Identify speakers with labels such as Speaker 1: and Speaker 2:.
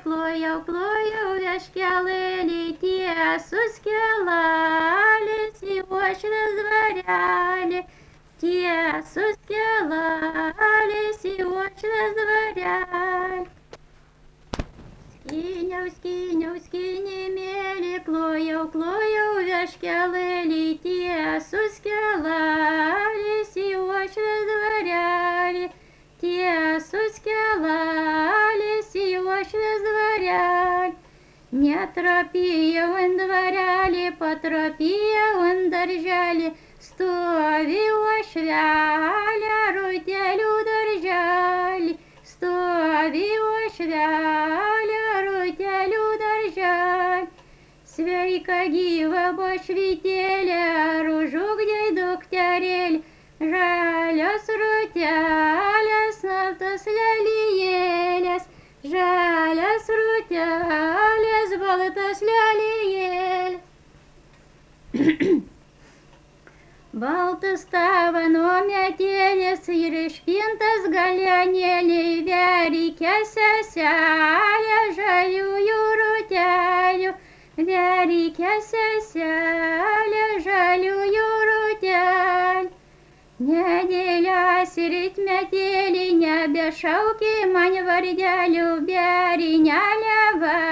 Speaker 1: klojau, vieškelėlį tiesus kelalis į uošvės dvarelį. Tiesus kelalis į uošvės dvarelį. Skyniau, skynimėlį, klojau, vieškelėlį tiesus kelalis į uošvės dvarelį. Tiesus kelalis į uošvės dvarelį. Netropijau ant dvarelį, patropijau ant darželį. Stovi uošvelė, rutelių darželį. Stovi uošvelė, rutelių darželį. Sveika gyva bošvytėlė, ar užugdei dukterėlį. Žalios rutelės, saltos lelijėlės. Žalios rutelės, baltos lelijėlės. Baltas tavo nuometėlis ir išpintas galenėliai, verikė seselė žaliųjų rutelių. Verikė seselė žaliųjų rutelių. Nedėlės rytmetėlį, nebešauki man vardelių, berinelė va.